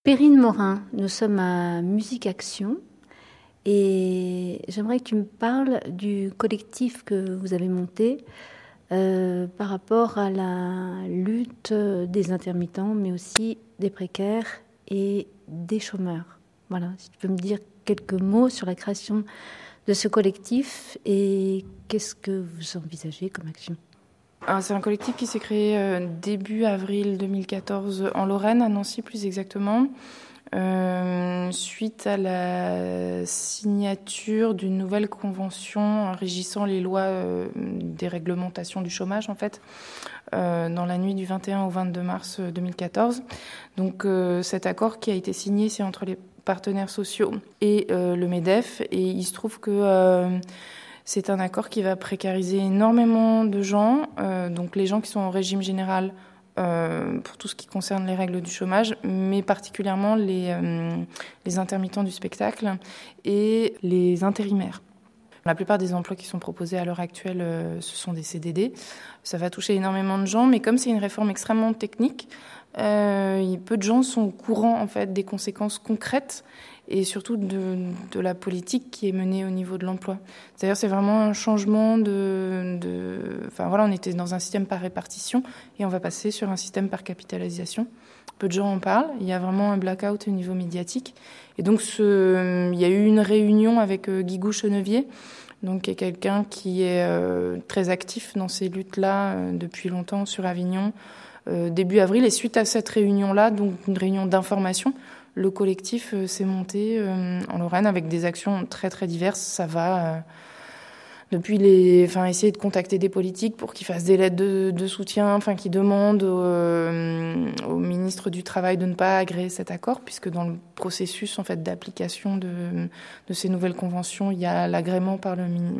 Perrine Morin, nous sommes à Musique Action et j'aimerais que tu me parles du collectif que vous avez monté par rapport à la lutte des intermittents, mais aussi des précaires et des chômeurs. Voilà, si tu peux me dire quelques mots sur la création de ce collectif et qu'est-ce que vous envisagez comme action ? Alors, c'est un collectif qui s'est créé début avril 2014 en Lorraine, à Nancy plus exactement, suite à la signature d'une nouvelle convention régissant les lois des réglementations du chômage, en fait, dans la nuit du 21 au 22 mars 2014. Donc cet accord qui a été signé, c'est entre les partenaires sociaux et le MEDEF, et il se trouve que c'est un accord qui va précariser énormément de gens, donc les gens qui sont au régime général pour tout ce qui concerne les règles du chômage, mais particulièrement les intermittents du spectacle et les intérimaires. La plupart des emplois qui sont proposés à l'heure actuelle, ce sont des CDD. Ça va toucher énormément de gens, mais comme c'est une réforme extrêmement technique, peu de gens sont au courant en fait, des conséquences concrètes et surtout de la politique qui est menée au niveau de l'emploi. C'est-à-dire c'est vraiment un changement Enfin voilà, on était dans un système par répartition et on va passer sur un système par capitalisation. Peu de gens en parlent. Il y a vraiment un blackout au niveau médiatique. Et donc il y a eu une réunion avec Guigou Chenevier, donc qui est quelqu'un qui est très actif dans ces luttes-là depuis longtemps sur Avignon, début avril. Et suite à cette réunion-là, donc une réunion d'information, le collectif s'est monté en Lorraine avec des actions très très diverses. Ça va depuis essayer de contacter des politiques pour qu'ils fassent des lettres de soutien, qui demandent au ministre du Travail de ne pas agréer cet accord, puisque dans le processus en fait d'application de ces nouvelles conventions, il y a l'agrément par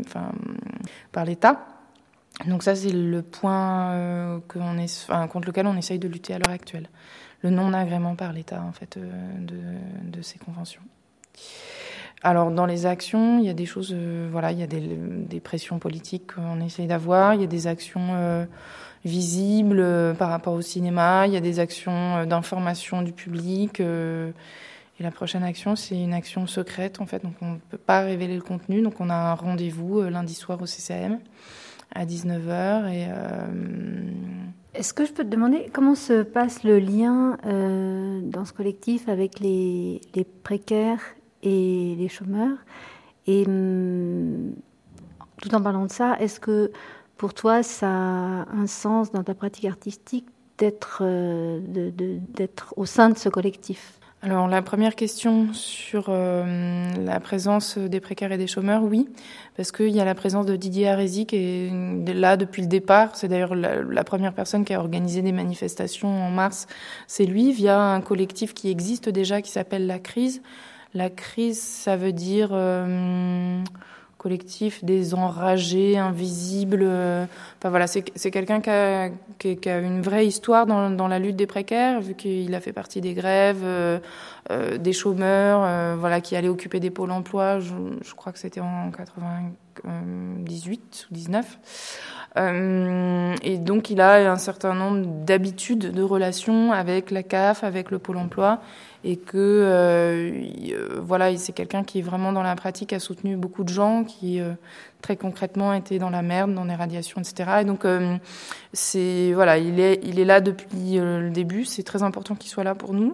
l'État. Donc ça, c'est le point contre lequel on essaye de lutter à l'heure actuelle. Le non-agrément par l'État, en fait, de ces conventions. Alors, dans les actions, il y a des choses, il y a des pressions politiques qu'on essaye d'avoir, il y a des actions visibles par rapport au cinéma, il y a des actions d'information du public, et la prochaine action, c'est une action secrète, en fait, donc on ne peut pas révéler le contenu, donc on a un rendez-vous lundi soir au CCAM à 19h, et... Est-ce que je peux te demander comment se passe le lien dans ce collectif avec les précaires et les chômeurs ? Et tout en parlant de ça, est-ce que pour toi ça a un sens dans ta pratique artistique d'être au sein de ce collectif ? Alors la première question sur la présence des précaires et des chômeurs, oui, parce qu'il y a la présence de Didier Arési qui est là depuis le départ. C'est d'ailleurs la première personne qui a organisé des manifestations en mars. C'est lui, via un collectif qui existe déjà, qui s'appelle La Crise. La Crise, ça veut dire collectif des enragés, invisibles. C'est quelqu'un qui a une vraie histoire dans la lutte des précaires, vu qu'il a fait partie des grèves, des chômeurs, qui allaient occuper des pôles emploi. Je crois que c'était en 98 ou 19. Et donc il a un certain nombre d'habitudes de relations avec la CAF, avec le pôle emploi, et que c'est quelqu'un qui vraiment dans la pratique a soutenu beaucoup de gens qui très concrètement étaient dans la merde, dans les radiations, etc. Et donc il est là depuis le début. C'est très important qu'il soit là pour nous.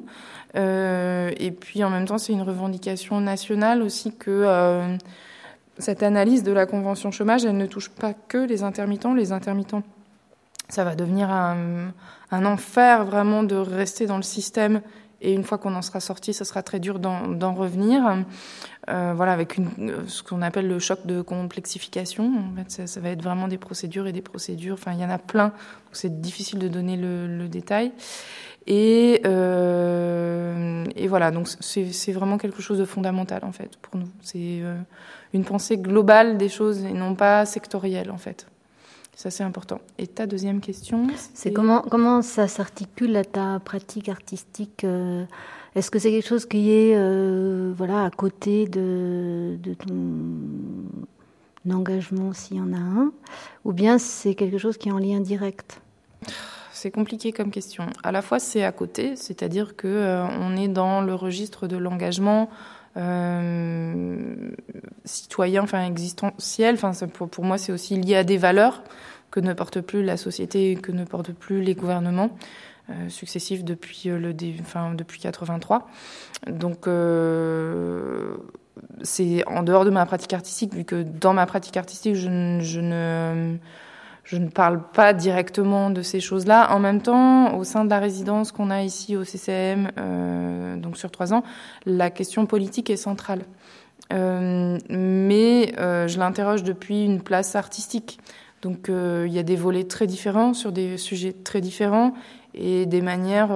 Et puis en même temps, c'est une revendication nationale aussi que cette analyse de la convention chômage, elle ne touche pas que les intermittents. Les intermittents, ça va devenir un enfer vraiment de rester dans le système. Et une fois qu'on en sera sorti, ça sera très dur d'en revenir. Avec ce qu'on appelle le choc de complexification. En fait, ça va être vraiment des procédures et des procédures. Enfin, il y en a plein. Donc c'est difficile de donner le détail. Et voilà. Donc c'est vraiment quelque chose de fondamental en fait pour nous. C'est une pensée globale des choses et non pas sectorielle en fait. Ça, c'est important. Et ta deuxième question, c'est comment ça s'articule à ta pratique artistique ? Est-ce que c'est quelque chose qui est à côté de ton engagement, s'il y en a un, ou bien c'est quelque chose qui est en lien direct ? c'est compliqué comme question. À la fois, c'est à côté, c'est-à-dire que on est dans le registre de l'engagement citoyen, enfin existentiel. Enfin, pour moi, c'est aussi lié à des valeurs que ne porte plus la société, que ne portent plus les gouvernements successifs depuis depuis 83. Donc c'est en dehors de ma pratique artistique, vu que dans ma pratique artistique, je ne parle pas directement de ces choses-là. En même temps, au sein de la résidence qu'on a ici au CCM, donc sur 3 ans, la question politique est centrale. Mais je l'interroge depuis une place artistique. Donc il y a des volets très différents sur des sujets très différents et des manières,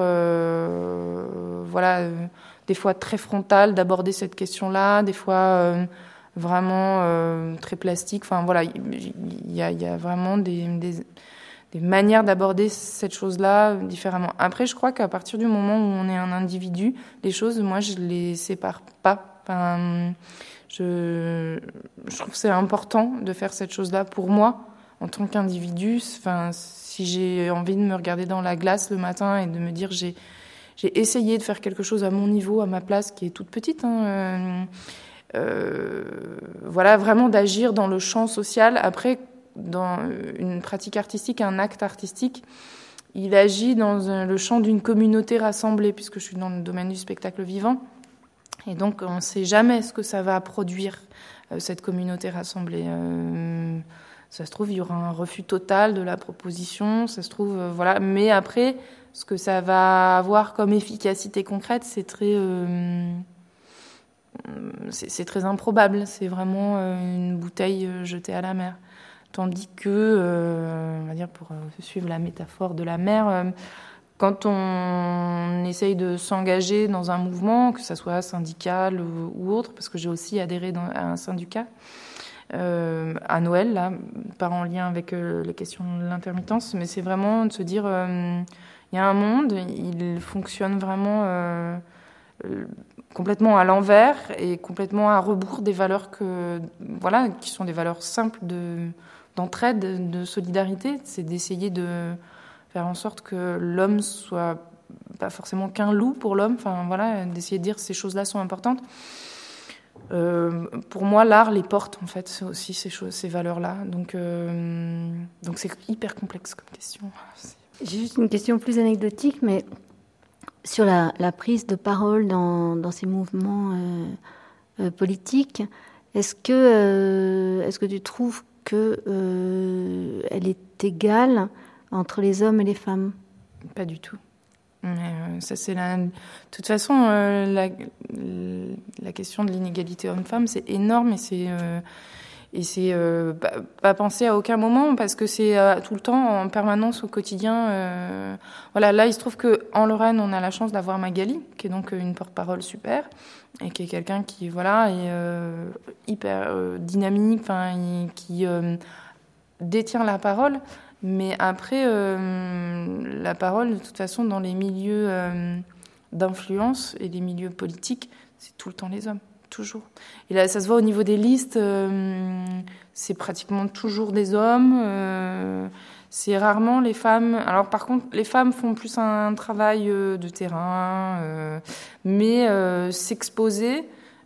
des fois très frontales d'aborder cette question-là, des fois vraiment très plastique. Enfin voilà, il y a vraiment des manières d'aborder cette chose-là différemment. Après, je crois qu'à partir du moment où on est un individu, les choses, moi, je les sépare pas. Enfin, je trouve que c'est important de faire cette chose-là pour moi en tant qu'individu. Enfin, si j'ai envie de me regarder dans la glace le matin et de me dire j'ai essayé de faire quelque chose à mon niveau, à ma place, qui est toute petite. Voilà, vraiment d'agir dans le champ social. Après, dans une pratique artistique, un acte artistique, il agit dans le champ d'une communauté rassemblée, puisque je suis dans le domaine du spectacle vivant. Et donc, on ne sait jamais ce que ça va produire, cette communauté rassemblée. Ça se trouve, il y aura un refus total de la proposition, ça se trouve, voilà. Mais après, ce que ça va avoir comme efficacité concrète, c'est très improbable. C'est vraiment une bouteille jetée à la mer. Tandis que, on va dire, pour suivre la métaphore de la mer, quand on essaye de s'engager dans un mouvement, que ça soit syndical ou autre, parce que j'ai aussi adhéré à un syndicat à Noël, là, pas en lien avec les questions de l'intermittence, mais c'est vraiment de se dire, il y a un monde, il fonctionne vraiment complètement à l'envers et complètement à rebours des valeurs qui sont des valeurs simples d'entraide, de solidarité. C'est d'essayer de faire en sorte que l'homme soit pas forcément qu'un loup pour l'homme. Enfin voilà, d'essayer de dire ces choses-là sont importantes. Pour moi, l'art les porte en fait, c'est aussi ces valeurs-là. Donc c'est hyper complexe comme question. J'ai juste une question plus anecdotique, mais sur la prise de parole dans ces mouvements politiques, est-ce que tu trouves que elle est égale entre les hommes et les femmes? Pas du tout. Mais, ça c'est de toute façon la question de l'inégalité homme-femme, c'est énorme et c'est pas pensé à aucun moment parce que c'est tout le temps en permanence au quotidien. Voilà, là il se trouve que en Lorraine on a la chance d'avoir Magali qui est donc une porte-parole super et qui est quelqu'un qui est hyper dynamique, enfin qui détient la parole. Mais après, la parole, de toute façon, dans les milieux d'influence et les milieux politiques, c'est tout le temps les hommes, toujours. Et là, ça se voit au niveau des listes, c'est pratiquement toujours des hommes. C'est rarement les femmes. Alors, par contre, les femmes font plus un travail de terrain, mais s'exposer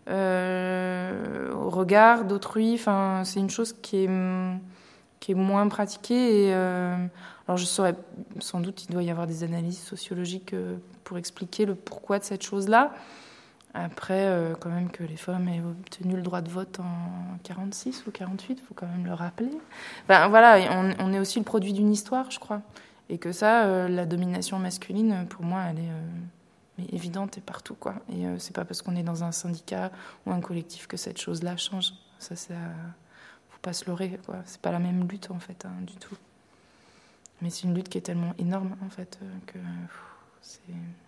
au regard d'autrui, enfin, c'est une chose qui est moins pratiquée. Et, alors je saurais, sans doute, il doit y avoir des analyses sociologiques pour expliquer le pourquoi de cette chose-là. Après, quand même que les femmes aient obtenu le droit de vote en 46 ou 48, il faut quand même le rappeler. Ben, voilà, on est aussi le produit d'une histoire, je crois. Et que ça, la domination masculine, pour moi, elle est évidente et partout, quoi. Et c'est pas parce qu'on est dans un syndicat ou un collectif que cette chose-là change. Ça faut pas se leurrer, quoi. C'est pas la même lutte, en fait, du tout. Mais c'est une lutte qui est tellement énorme, en fait, que c'est...